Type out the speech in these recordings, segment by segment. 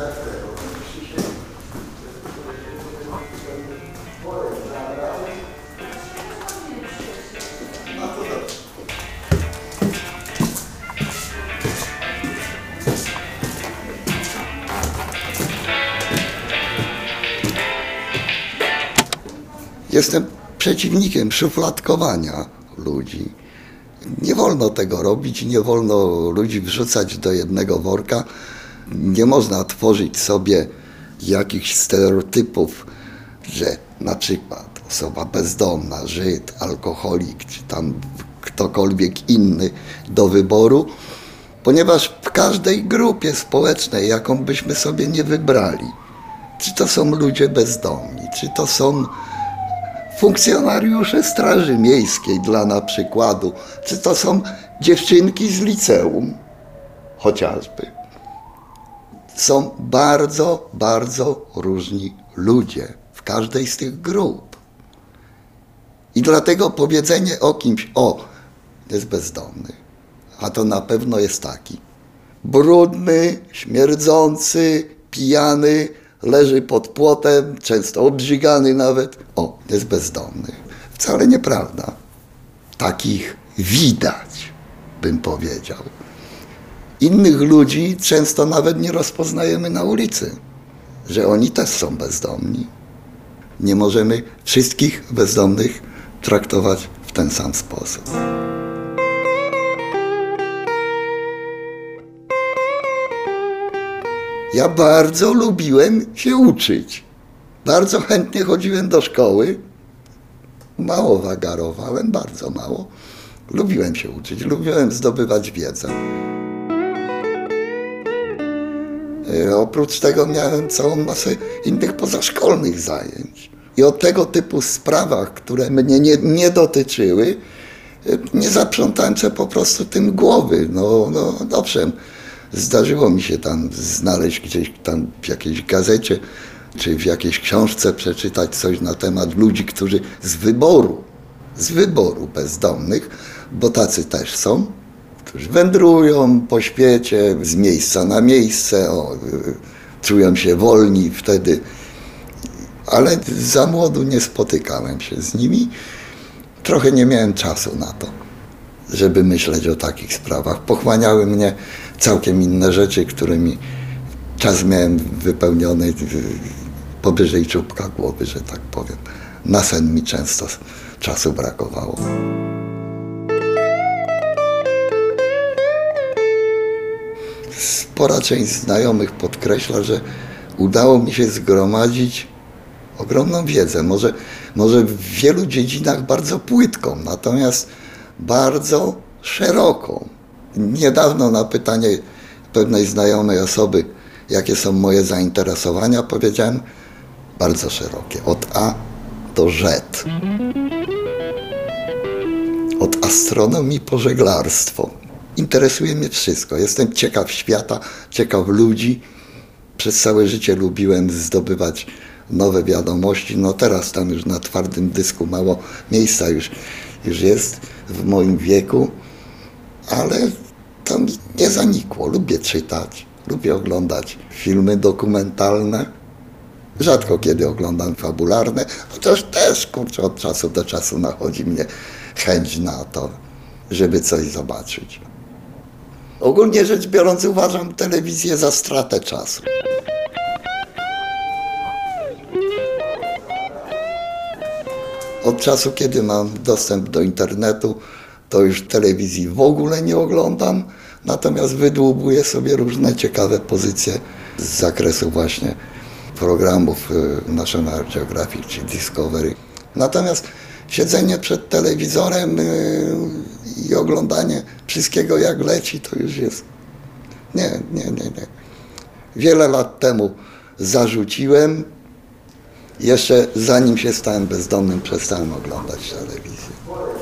Jestem przeciwnikiem szufladkowania ludzi. Nie wolno tego robić, nie wolno ludzi wrzucać do jednego worka. Nie można tworzyć sobie jakichś stereotypów, że na przykład osoba bezdomna, Żyd, alkoholik, czy tam ktokolwiek inny do wyboru, ponieważ w każdej grupie społecznej, jaką byśmy sobie nie wybrali, czy to są ludzie bezdomni, czy to są funkcjonariusze Straży Miejskiej dla przykładu, czy to są dziewczynki z liceum, chociażby. Są bardzo, bardzo różni ludzie w każdej z tych grup. I dlatego powiedzenie o kimś, jest bezdomny, a to na pewno jest taki. Brudny, śmierdzący, pijany, leży pod płotem, często obrzygany nawet. Jest bezdomny. Wcale nieprawda. Takich widać, bym powiedział. Innych ludzi często nawet nie rozpoznajemy na ulicy, że oni też są bezdomni. Nie możemy wszystkich bezdomnych traktować w ten sam sposób. Ja bardzo lubiłem się uczyć. Bardzo chętnie chodziłem do szkoły. Mało wagarowałem, bardzo mało. Lubiłem się uczyć, lubiłem zdobywać wiedzę. Oprócz tego miałem całą masę innych pozaszkolnych zajęć. I o tego typu sprawach, które mnie nie dotyczyły, nie zaprzątałem sobie po prostu tym głowy. Owszem, zdarzyło mi się tam znaleźć gdzieś tam w jakiejś gazecie, czy w jakiejś książce przeczytać coś na temat ludzi, którzy z wyboru bezdomnych, bo tacy też są, którzy wędrują po świecie z miejsca na miejsce, czują się wolni wtedy, ale za młodu nie spotykałem się z nimi. Trochę nie miałem czasu na to, żeby myśleć o takich sprawach. Pochłaniały mnie całkiem inne rzeczy, którymi czas miałem wypełniony powyżej czubka głowy, że tak powiem. Na sen mi często czasu brakowało. Spora część znajomych podkreśla, że udało mi się zgromadzić ogromną wiedzę, może w wielu dziedzinach bardzo płytką, natomiast bardzo szeroką. Niedawno na pytanie pewnej znajomej osoby, jakie są moje zainteresowania, powiedziałem bardzo szerokie, od A do Z. Od astronomii po żeglarstwo. Interesuje mnie wszystko. Jestem ciekaw świata, ciekaw ludzi. Przez całe życie lubiłem zdobywać nowe wiadomości. Teraz tam już na twardym dysku mało miejsca już jest w moim wieku, ale to mi nie zanikło. Lubię czytać, lubię oglądać filmy dokumentalne. Rzadko kiedy oglądam fabularne, chociaż też, od czasu do czasu nachodzi mnie chęć na to, żeby coś zobaczyć. Ogólnie rzecz biorąc, uważam telewizję za stratę czasu. Od czasu, kiedy mam dostęp do internetu, to już telewizji w ogóle nie oglądam, natomiast wydłubuję sobie różne ciekawe pozycje z zakresu właśnie programów National Geographic czy Discovery. Natomiast siedzenie przed telewizorem i oglądanie wszystkiego jak leci, to już jest... Nie. Wiele lat temu zarzuciłem. Jeszcze zanim się stałem bezdomnym, przestałem oglądać telewizję.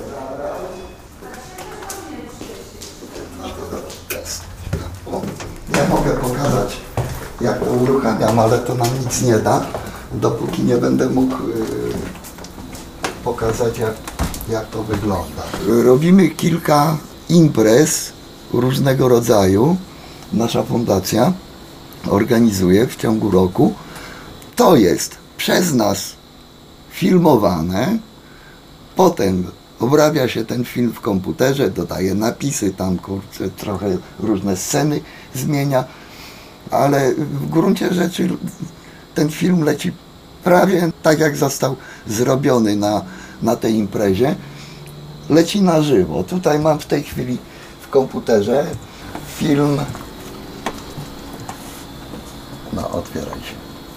Ja mogę pokazać, jak to uruchamiam, ale to nam nic nie da, dopóki nie będę mógł pokazać, jak to wygląda. Robimy kilka imprez różnego rodzaju, nasza fundacja, organizuje w ciągu roku. To jest przez nas filmowane, potem obrabia się ten film w komputerze, dodaje napisy, tam kurczę, trochę różne sceny zmienia, ale w gruncie rzeczy ten film leci prawie tak, jak został zrobiony na tej imprezie. Leci na żywo. Tutaj mam w tej chwili w komputerze film. No, otwieraj się.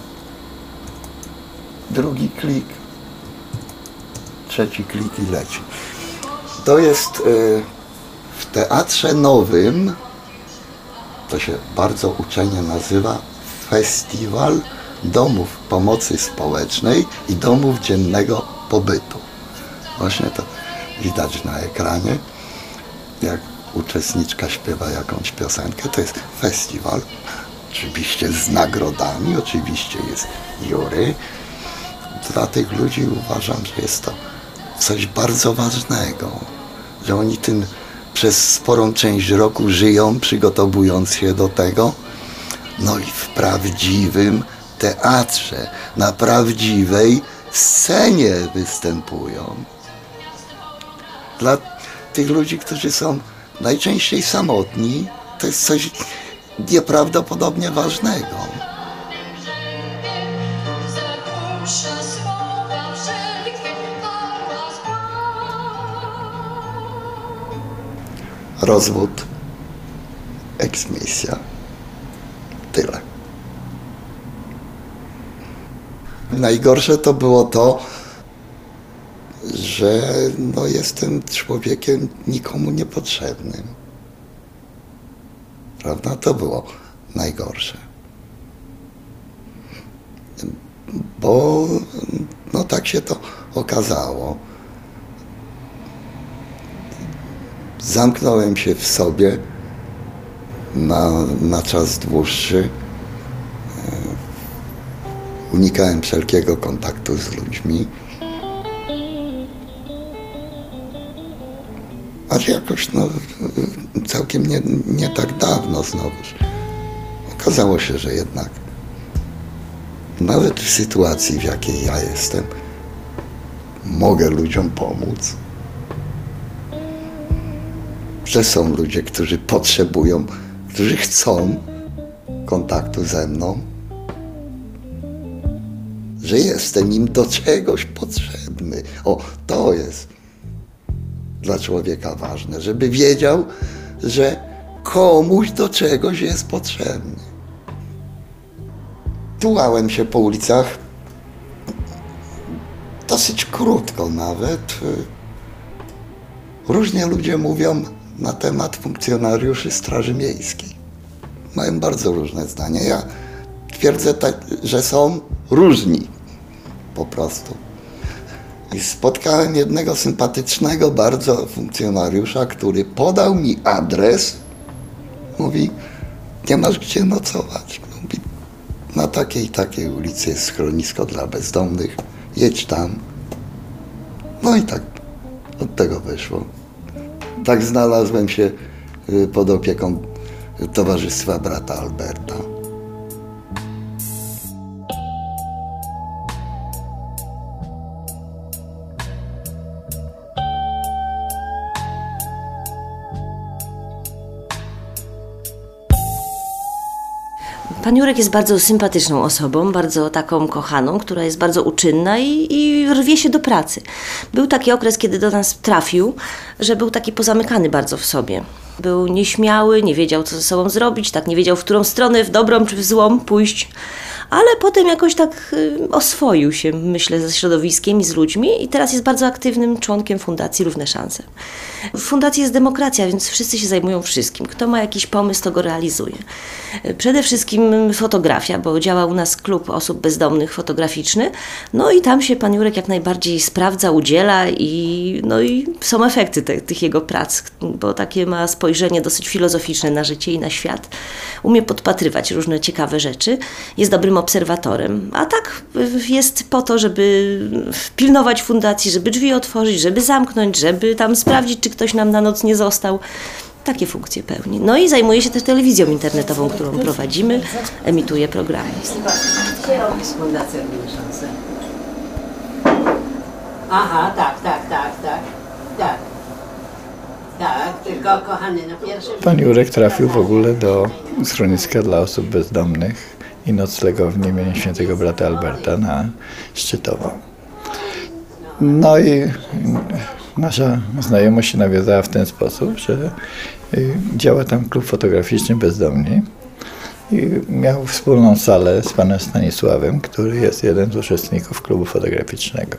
Drugi klik, trzeci klik i leci. To jest w Teatrze Nowym, to się bardzo uczenie nazywa Festiwal Domów Pomocy Społecznej i Domów Dziennego Pobytu. Właśnie to widać na ekranie, jak uczestniczka śpiewa jakąś piosenkę. To jest festiwal, oczywiście z nagrodami, oczywiście jest jury. Dla tych ludzi uważam, że jest to coś bardzo ważnego, że oni tym przez sporą część roku żyją, przygotowując się do tego. No i w prawdziwym teatrze, na prawdziwej scenie występują. Dla tych ludzi, którzy są najczęściej samotni, to jest coś nieprawdopodobnie ważnego. Rozwód, eksmisja, tyle. Najgorsze to było to, że no, jestem człowiekiem nikomu niepotrzebnym. Prawda? To było najgorsze. Bo no, tak się to okazało. Zamknąłem się w sobie na czas dłuższy. Unikałem wszelkiego kontaktu z ludźmi. Aż jakoś no, całkiem nie tak dawno znowuż okazało się, że jednak nawet w sytuacji, w jakiej ja jestem, mogę ludziom pomóc. Że są ludzie, którzy potrzebują, którzy chcą kontaktu ze mną, że jestem im do czegoś potrzebny. O, to jest dla człowieka ważne, żeby wiedział, że komuś do czegoś jest potrzebny. Tułałem się po ulicach dosyć krótko nawet. Różnie ludzie mówią na temat funkcjonariuszy Straży Miejskiej. Mają bardzo różne zdania. Ja twierdzę, że są różni po prostu. I spotkałem jednego sympatycznego bardzo funkcjonariusza, który podał mi adres. Mówi, nie masz gdzie nocować. Mówi, na takiej i takiej ulicy jest schronisko dla bezdomnych. Jedź tam. No i tak od tego wyszło. Tak znalazłem się pod opieką Towarzystwa Brata Alberta. Pan Jurek jest bardzo sympatyczną osobą, bardzo taką kochaną, która jest bardzo uczynna i rwie się do pracy. Był taki okres, kiedy do nas trafił, że był taki pozamykany bardzo w sobie. Był nieśmiały, nie wiedział, co ze sobą zrobić, tak nie wiedział, w którą stronę, w dobrą czy w złą pójść. Ale potem jakoś tak oswoił się, myślę, ze środowiskiem i z ludźmi i teraz jest bardzo aktywnym członkiem Fundacji Równe Szanse. W fundacji jest demokracja, więc wszyscy się zajmują wszystkim. Kto ma jakiś pomysł, to go realizuje. Przede wszystkim fotografia, bo działa u nas klub osób bezdomnych fotograficzny. No i tam się pan Jurek jak najbardziej sprawdza, udziela i są efekty tych jego prac, bo takie ma spojrzenie dosyć filozoficzne na życie i na świat. Umie podpatrywać różne ciekawe rzeczy. Jest dobrym obserwatorem, a tak jest po to, żeby pilnować fundacji, żeby drzwi otworzyć, żeby zamknąć, żeby tam sprawdzić, czy ktoś nam na noc nie został. Takie funkcje pełni. No i zajmuje się też telewizją internetową, którą prowadzimy, emituje programy. Fundacja Szanse. Aha, tak, tylko kochany, no pierwszy... Pan Jurek trafił w ogóle do schroniska dla osób bezdomnych i noclegowni imienia świętego brata Alberta na Szczytowo. No i nasza znajomość się nawiązała w ten sposób, że działa tam klub fotograficzny Bezdomni i miał wspólną salę z panem Stanisławem, który jest jeden z uczestników klubu fotograficznego.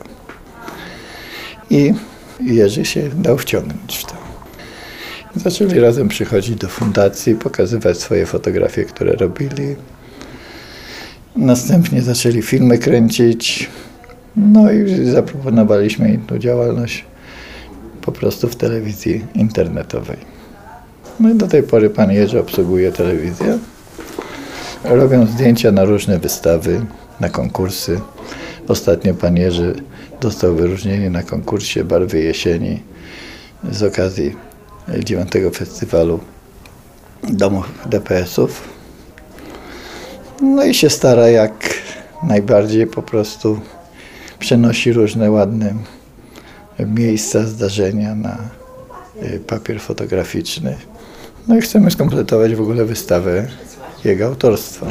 I Jerzy się dał wciągnąć w to. Zaczęli razem przychodzić do fundacji, pokazywać swoje fotografie, które robili. Następnie zaczęli filmy kręcić. No i zaproponowaliśmy im tą działalność po prostu w telewizji internetowej. No i do tej pory pan Jerzy obsługuje telewizję. Robią zdjęcia na różne wystawy, na konkursy. Ostatnio pan Jerzy dostał wyróżnienie na konkursie Barwy Jesieni z okazji 9. festiwalu domów DPS-ów. No i się stara jak najbardziej, po prostu przenosi różne ładne miejsca, zdarzenia na papier fotograficzny. No i chcemy skompletować w ogóle wystawę jego autorstwa.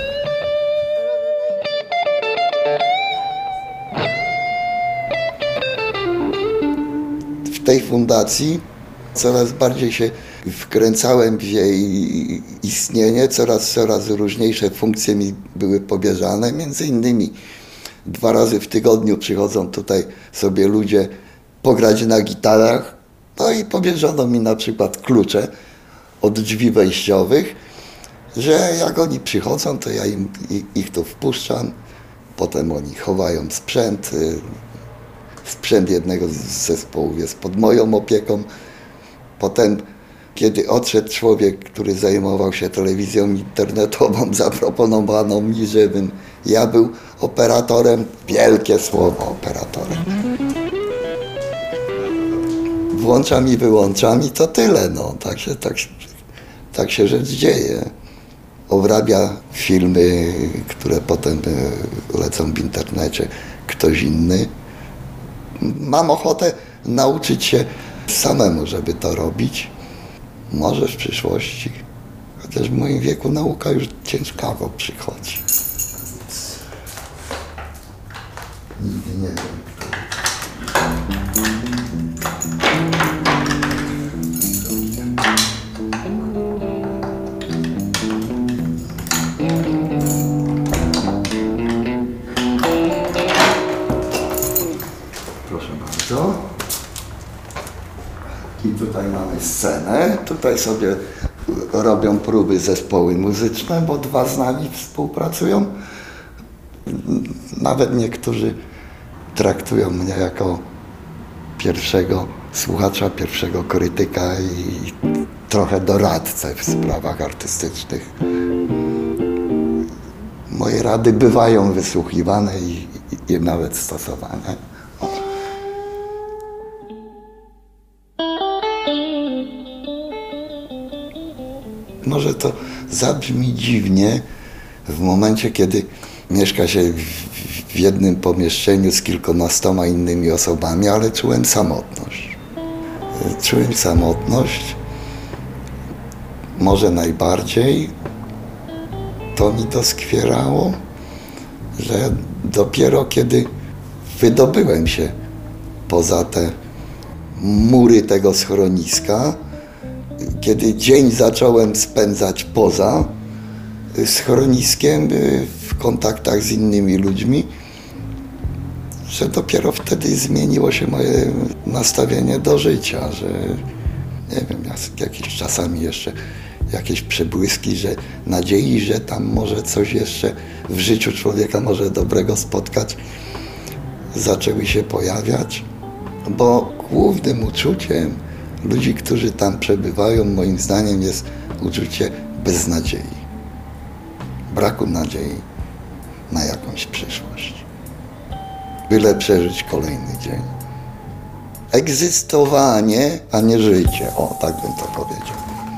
W tej fundacji coraz bardziej się wkręcałem w jej istnienie, coraz różniejsze funkcje mi były powierzane. Między innymi 2 razy w tygodniu przychodzą tutaj sobie ludzie pograć na gitarach. No i powierzono mi na przykład klucze od drzwi wejściowych, że jak oni przychodzą, to ja ich tu wpuszczam. Potem oni chowają sprzęt. Sprzęt jednego z zespołów jest pod moją opieką. Potem, kiedy odszedł człowiek, który zajmował się telewizją internetową, zaproponowano mi, żebym ja był operatorem. Wielkie słowo, operatorem. Włączam i wyłączam i to tyle. No. Tak się rzecz dzieje. Obrabia filmy, które potem lecą w internecie, ktoś inny. Mam ochotę nauczyć się samemu, żeby to robić. Może w przyszłości. Chociaż w moim wieku nauka już ciężkawo przychodzi. Nigdy nie wiem. Proszę bardzo. I tutaj mamy scenę. Tutaj sobie robią próby zespoły muzyczne, bo 2 z nami współpracują. Nawet niektórzy traktują mnie jako pierwszego słuchacza, pierwszego krytyka i trochę doradcę w sprawach artystycznych. Moje rady bywają wysłuchiwane i nawet stosowane. Może to zabrzmi dziwnie w momencie, kiedy mieszka się w jednym pomieszczeniu z kilkunastoma innymi osobami, ale czułem samotność. Czułem samotność, może najbardziej to mi doskwierało, że dopiero kiedy wydobyłem się poza te mury tego schroniska, kiedy dzień zacząłem spędzać poza schroniskiem, w kontaktach z innymi ludźmi, że dopiero wtedy zmieniło się moje nastawienie do życia, że nie wiem, jakieś czasami jeszcze jakieś przebłyski, że nadziei, że tam może coś jeszcze w życiu człowieka może dobrego spotkać, zaczęły się pojawiać, bo głównym uczuciem ludzi, którzy tam przebywają, moim zdaniem jest uczucie beznadziei, braku nadziei na jakąś przyszłość. Byle przeżyć kolejny dzień. egzystowanie, a nie życie. O, tak bym to powiedział.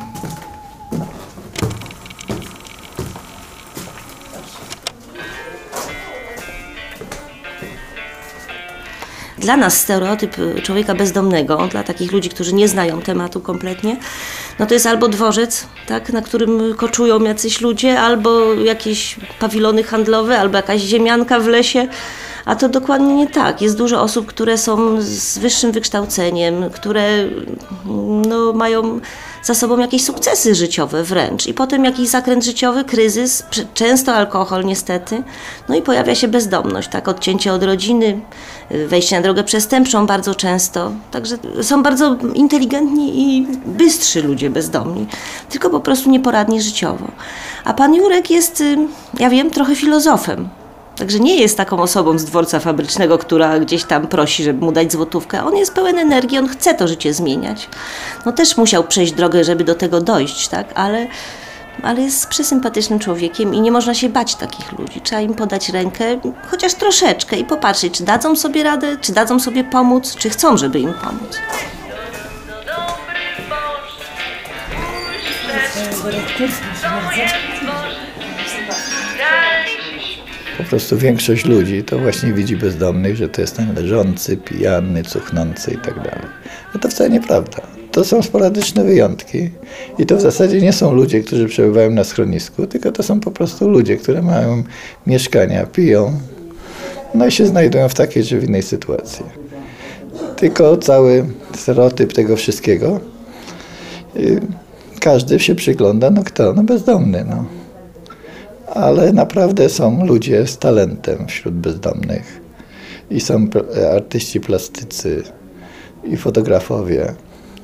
Dla nas stereotyp człowieka bezdomnego, dla takich ludzi, którzy nie znają tematu kompletnie, no to jest albo dworzec, tak, na którym koczują jacyś ludzie, albo jakieś pawilony handlowe, albo jakaś ziemianka w lesie. A to dokładnie nie tak. Jest dużo osób, które są z wyższym wykształceniem, które no, mają za sobą jakieś sukcesy życiowe wręcz. I potem jakiś zakręt życiowy, kryzys, często alkohol niestety. No i pojawia się bezdomność, tak, odcięcie od rodziny, wejście na drogę przestępczą bardzo często. Także są bardzo inteligentni i bystrzy ludzie bezdomni, tylko po prostu nieporadni życiowo. A pan Jurek jest, ja wiem, trochę filozofem. Także nie jest taką osobą z dworca fabrycznego, która gdzieś tam prosi, żeby mu dać złotówkę. On jest pełen energii, on chce to życie zmieniać. No też musiał przejść drogę, żeby do tego dojść, tak? Ale jest przesympatycznym człowiekiem i nie można się bać takich ludzi. Trzeba im podać rękę, chociaż troszeczkę i popatrzeć, czy dadzą sobie radę, czy dadzą sobie pomóc, czy chcą, żeby im pomóc. Po prostu większość ludzi to właśnie widzi bezdomnych, że to jest ten leżący, pijany, cuchnący i tak dalej. No to wcale nieprawda. To są sporadyczne wyjątki i to w zasadzie nie są ludzie, którzy przebywają na schronisku, tylko to są po prostu ludzie, którzy mają mieszkania, piją, no i się znajdują w takiej czy w innej sytuacji. Tylko cały stereotyp tego wszystkiego, każdy się przygląda, no kto? No bezdomny, no. Ale naprawdę są ludzie z talentem wśród bezdomnych i są artyści plastycy i fotografowie.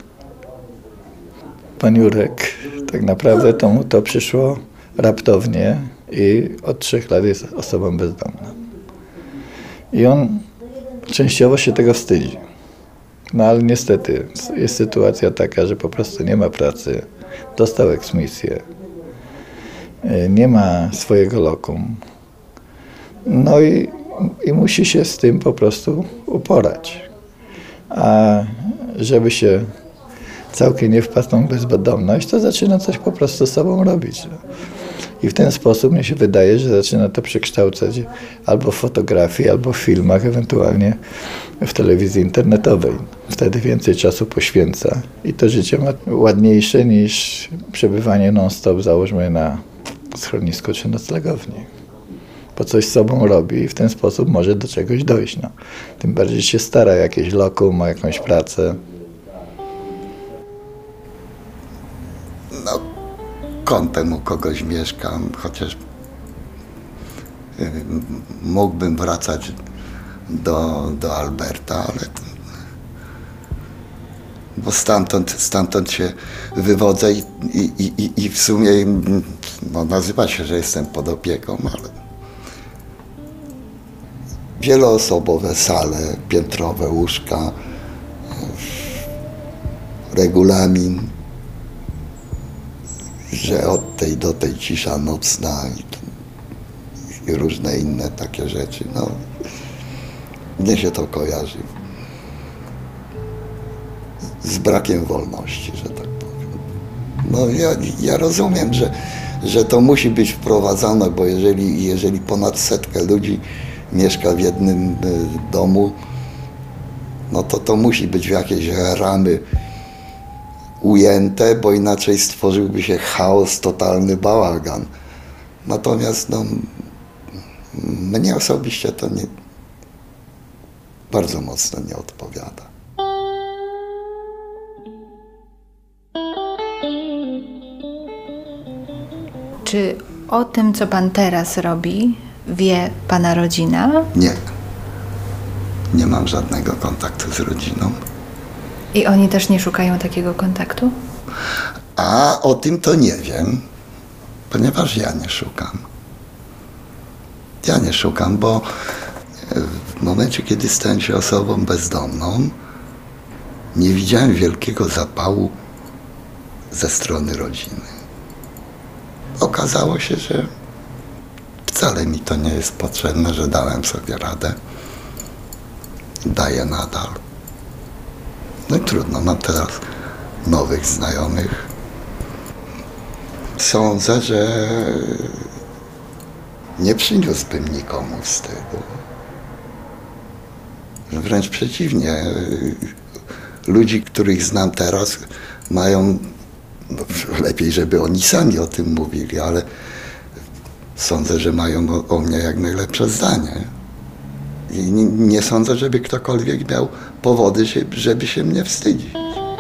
Pan Jurek, tak naprawdę to mu to przyszło raptownie i od 3 lat jest osobą bezdomną. I on częściowo się tego wstydzi. No ale niestety jest sytuacja taka, że po prostu nie ma pracy, dostał eksmisję. Nie ma swojego lokum. No i musi się z tym po prostu uporać. A żeby się całkiem nie wpadł w bezdomność, to zaczyna coś po prostu z sobą robić. I w ten sposób mnie się wydaje, że zaczyna to przekształcać albo w fotografii, albo w filmach, ewentualnie w telewizji internetowej. Wtedy więcej czasu poświęca i to życie ma ładniejsze niż przebywanie non-stop, załóżmy, na schronisku czy noclegowni. Bo coś z sobą robi i w ten sposób może do czegoś dojść. No. Tym bardziej się stara, jakieś lokum, ma jakąś pracę. No, kątem u kogoś mieszkam, chociaż mógłbym wracać do Alberta, ale bo stamtąd się wywodzę i w sumie no, nazywa się, że jestem pod opieką, ale wieloosobowe sale, piętrowe łóżka, regulamin, że od tej do tej cisza nocna i różne inne takie rzeczy. No, mnie się to kojarzy z brakiem wolności, że tak powiem. No ja rozumiem, że to musi być wprowadzane, bo jeżeli ponad 100 ludzi mieszka w jednym domu, no to musi być w jakieś ramy ujęte, bo inaczej stworzyłby się chaos, totalny bałagan. Natomiast no, mnie osobiście to nie bardzo mocno nie odpowiada. Czy o tym, co pan teraz robi, wie pana rodzina? Nie. Nie mam żadnego kontaktu z rodziną. I oni też nie szukają takiego kontaktu? A o tym to nie wiem, ponieważ ja nie szukam. Ja nie szukam, bo w momencie, kiedy stałem się osobą bezdomną, nie widziałem wielkiego zapału ze strony rodziny. Okazało się, że wcale mi to nie jest potrzebne, że dałem sobie radę. Daję nadal. No i trudno, mam teraz nowych znajomych. Sądzę, że nie przyniósłbym nikomu wstydu. Wręcz przeciwnie. Ludzi, których znam teraz, mają, no, lepiej, żeby oni sami o tym mówili, ale sądzę, że mają o mnie jak najlepsze zdanie. I nie sądzę, żeby ktokolwiek miał powody, żeby się mnie wstydzić.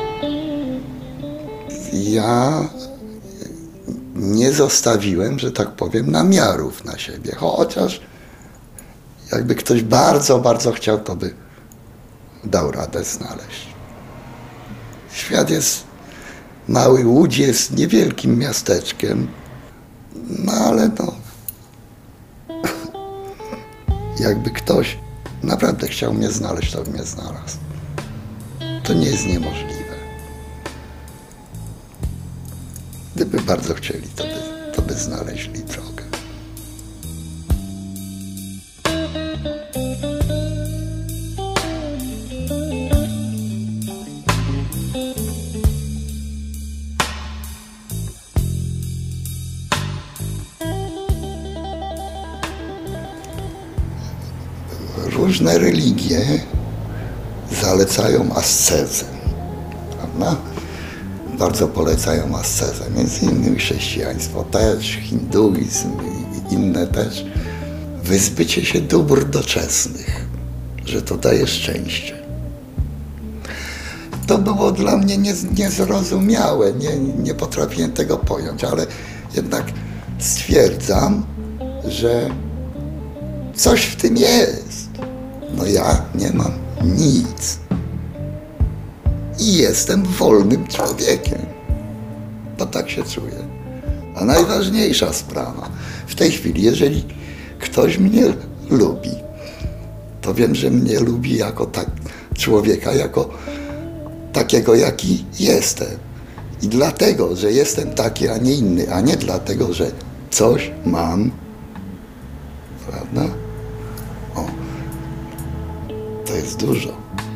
Ja nie zostawiłem, że tak powiem, namiarów na siebie, chociaż jakby ktoś bardzo, bardzo chciał, to by dał radę znaleźć. Świat jest mały, Łódź jest niewielkim miasteczkiem, no ale no, jakby ktoś naprawdę chciał mnie znaleźć, to by mnie znalazł. To nie jest niemożliwe. Gdyby bardzo chcieli, to by znaleźli drogę. Różne religie zalecają ascezę, prawda? Bardzo polecają ascezę, między innymi chrześcijaństwo też, hinduizm i inne też. Wyzbycie się dóbr doczesnych, że to daje szczęście. To było dla mnie niezrozumiałe, nie potrafiłem tego pojąć, ale jednak stwierdzam, że coś w tym jest. No ja nie mam nic. I jestem wolnym człowiekiem. Bo tak się czuję. A najważniejsza sprawa, w tej chwili, jeżeli ktoś mnie lubi, to wiem, że mnie lubi jako człowieka, jako takiego, jaki jestem. I dlatego, że jestem taki, a nie inny, a nie dlatego, że coś mam, prawda? O, to jest dużo.